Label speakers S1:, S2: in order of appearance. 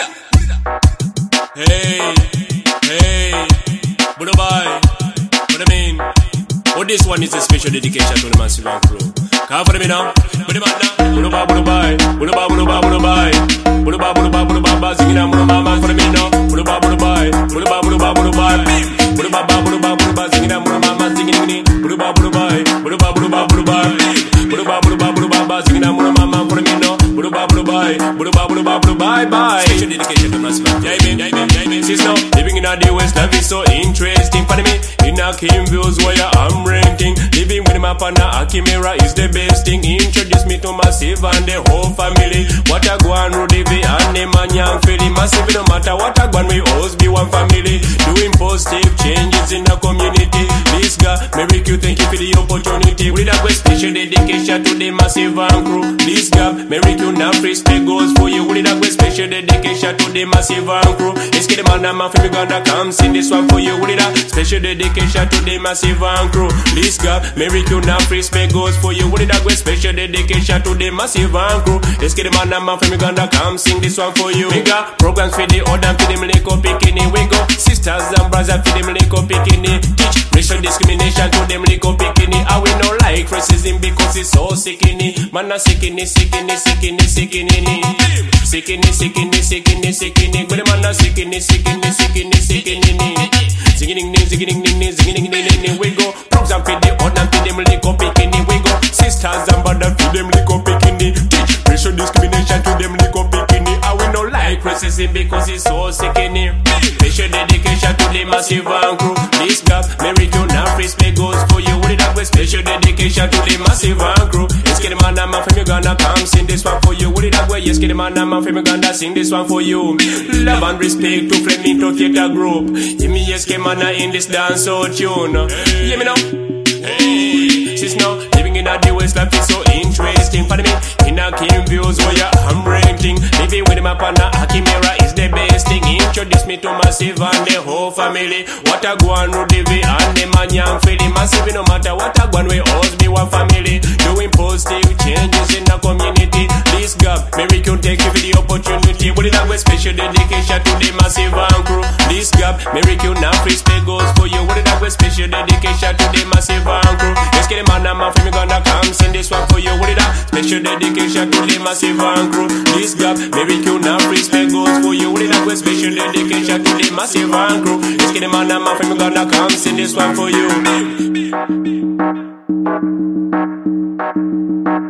S1: Hey, hey, Buddha bye. What I mean? Oh, this one is a special dedication to the massive and crew. Come for me now. Buddha bye now. Buddha bye, Buddha bye. Buddha bye, Buddha bye, Buddha bye. Buddha bye, Buddha bye, Buddha bye. Singing out, Buddha bye, for me now. Buddha bye, Buddha bye. Buddha bye, Buddha bye, Buddha bye. Buddha bye, Buddha bye, Buddha bye. Singing out, Buddha bye, singing. Buddha bye, Buddha bye. Buddha bye, Buddha bye, Buddha bye. Buddha bye, Buddha bye, Buddha bye. Singing out, Buddha bye, for me now. Buddha bye, Buddha bye. Buddha bye, Buddha bye, Buddha bye, bye. Special dedication to massive. Sis now, living in the West, life is so interesting. For me, in a Kim views where I'm renting. Living with my partner, Akimera is the best thing. Introduce me to Massive and the whole family. What a go on, Rudivi and the man young feeling. Massive, no matter what a go on, we always be one family. Doing positive changes in the community. This guy, Mary Q, thank you for the opportunity. With a special dedication to the Massive and crew. This guy, Mary Q, now free space goes for you. With a special dedication to the Massive and crew. Let's get the man and my family gonna come sing this one for you. With a special dedication to the Massive and crew. This guy, Mary Q, now free space goes for you. With a special dedication to the Massive and crew. Let's get the man and my family gonna come sing this one for you. We got programs for the order for them like picking. We go sisters and brothers for them like picking. Teach racial discrimination to them like picking. I we no like racism because it's so sickening. Man a sickening. Sickening. But the man a sickening. We go programs for the order for them like picking. We go sisters and brothers for them like picking. Teach racial discrimination to them like picking. I we no like racism because it's so sickening. Special dedication to the Massive and crew. This gap, Mary Q, now free space goes for you. With that special dedication to the Massive and crew. Yes, get the man and my family gonna come sing this one for you. With that way, yes, get the man and my family gonna sing this one for you. Love and respect to Flamingo Theater Group. Give me yes, get man in this dance so tune. Hear me now. Hey, sis now, living in the West, life is so interesting. For me, in a Kim views where I'm renting. Living with my partner, Akimera is the best thing. Introduce me to Massive and the whole family. What a go on, Rudivi and the man young feeling. Massive, no matter what a go on, we always be one family. Doing positive changes in the community. This gap, Mary Q, take you for the opportunity. With that way, special dedication to the Massive and crew. This gap, Mary Q, now free space goes for you. With that way, special dedication to the Massive and crew. Let's get the man and my family gonna come sing this one for you. With that special dedication to the Massive and crew. This gap, Mary Q, now free space goes for you. With that way, special dedication to the Massive and crew. Let's get the man and my family gonna come sing this one for you.